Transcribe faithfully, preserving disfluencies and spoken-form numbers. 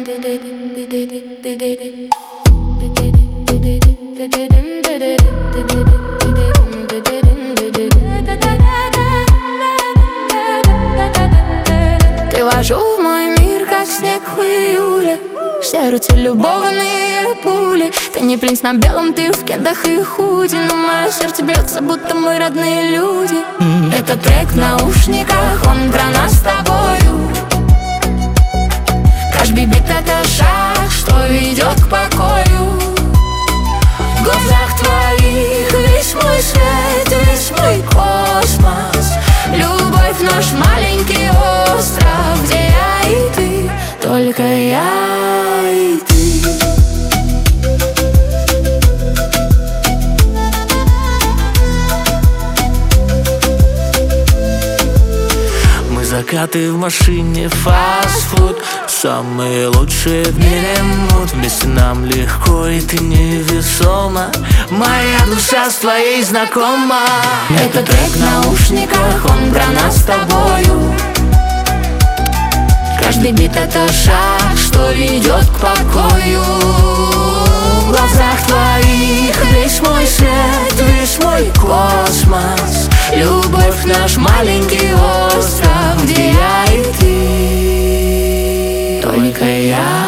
Ты вошел в мой мир, как снег в июле. В сердце любовные пули. Ты не принц на белом, ты в кедах и худи. Но мое сердце бьется, будто мы родные люди. Это трек в наушниках, он про нас с тобою. Каждый бит — это шаг, что ведет к покою. В глазах твоих весь мой свет, весь мой космос. Любовь — наш маленький остров, где я и ты, только я и ты. Мы закаты в машине, фастфуд, самые лучшие в мире мут. Вместе нам легко, и ты невесома. Моя душа с твоей знакома. Это трек в наушниках, он про нас с тобою. Каждый бит — это шаг, что ведет к покою. В глазах твоих весь мой свет, весь мой космос. Любовь — наш маленький остров, где я и ты, только я.